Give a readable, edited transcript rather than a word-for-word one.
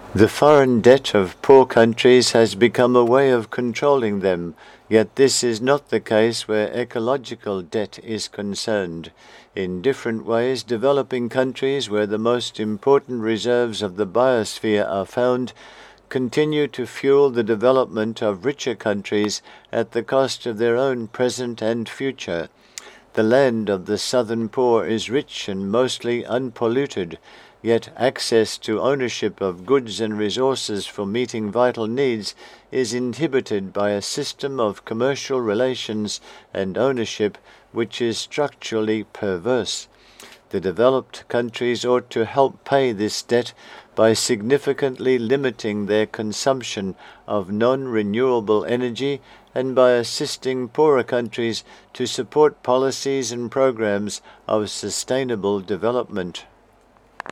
The foreign debt of poor countries has become a way of controlling them, yet this is not the case where ecological debt is concerned. In different ways, developing countries where the most important reserves of the biosphere are found continue to fuel the development of richer countries at the cost of their own present and future. The land of the southern poor is rich and mostly unpolluted, yet access to ownership of goods and resources for meeting vital needs is inhibited by a system of commercial relations and ownership which is structurally perverse. The developed countries ought to help pay this debt by significantly limiting their consumption of non-renewable energy and by assisting poorer countries to support policies and programs of sustainable development.